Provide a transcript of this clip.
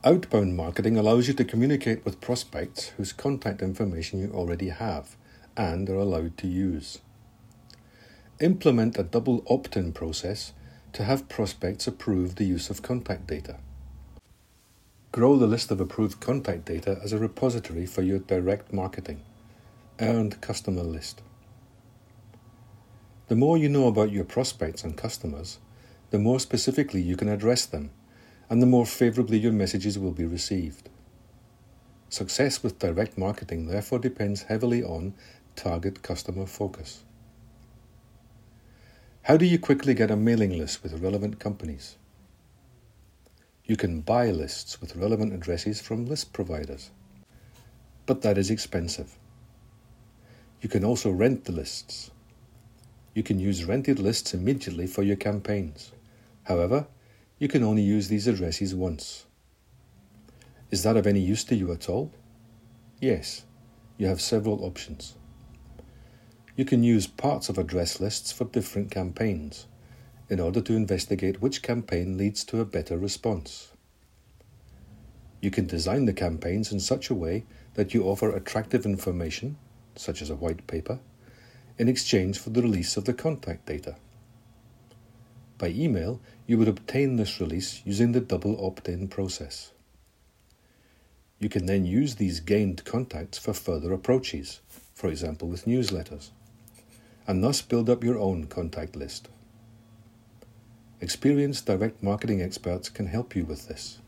Outbound marketing allows you to communicate with prospects whose contact information you already have and are allowed to use. Implement a double opt-in process to have prospects approve the use of contact data. Grow the list of approved contact data as a repository for your direct marketing, earned customer list. The more you know about your prospects and customers, the more specifically you can address them, and the more favourably your messages will be received. Success with direct marketing therefore depends heavily on target customer focus. How do you quickly get a mailing list with relevant companies? You can buy lists with relevant addresses from list providers, but that is expensive. You can also rent the lists. You can use rented lists immediately for your campaigns. However, you can only use these addresses once. Is that of any use to you at all? Yes, you have several options. You can use parts of address lists for different campaigns in order to investigate which campaign leads to a better response. You can design the campaigns in such a way that you offer attractive information, such as a white paper, in exchange for the release of the contact data. By email, you would obtain this release using the double opt-in process. You can then use these gained contacts for further approaches, for example with newsletters, and thus build up your own contact list. Experienced direct marketing experts can help you with this.